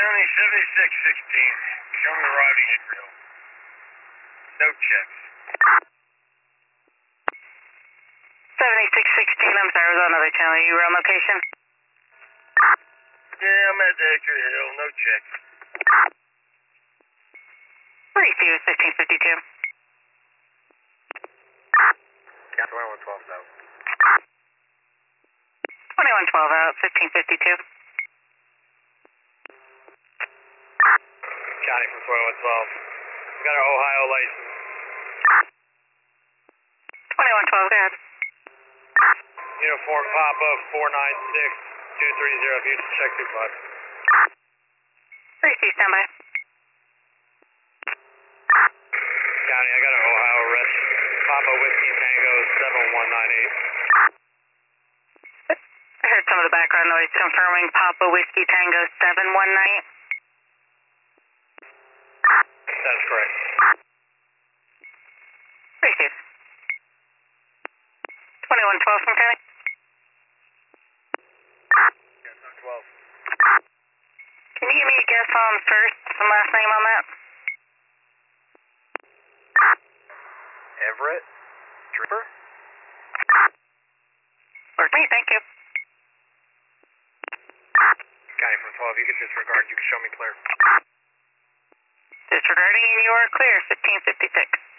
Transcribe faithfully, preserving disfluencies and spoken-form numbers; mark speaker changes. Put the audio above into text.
Speaker 1: County seventy-six sixteen. Show me arriving at Hill. No checks.
Speaker 2: seventy-six sixteen, I'm sorry, I was on another channel. You were on location?
Speaker 1: Yeah, I'm at the Hector Hill. No checks.
Speaker 2: Receive fifteen fifty-two.
Speaker 1: Count twenty-one twelve out.
Speaker 2: twenty-one twelve out, fifteen fifty-two.
Speaker 1: County from twenty-one twelve. We got our Ohio license.
Speaker 2: twenty-one twelve, go ahead.
Speaker 1: Uniform Papa four nine six two three zero. If you just check two five.
Speaker 2: Receive, standby.
Speaker 1: County, I got an Ohio arrest. Papa Whiskey Tango seven one nine eight.
Speaker 2: I heard some of the background noise confirming Papa Whiskey Tango seven one nine.
Speaker 1: That's correct.
Speaker 2: Receive. twenty-one twelve from County.
Speaker 1: twelve.
Speaker 2: Can you give me a guess on first and last name on that?
Speaker 1: Everett? Trooper?
Speaker 2: Work me, thank you.
Speaker 1: County from twelve, you can disregard, you can show me clear.
Speaker 2: Disregarding and you are clear, fifteen fifty-six.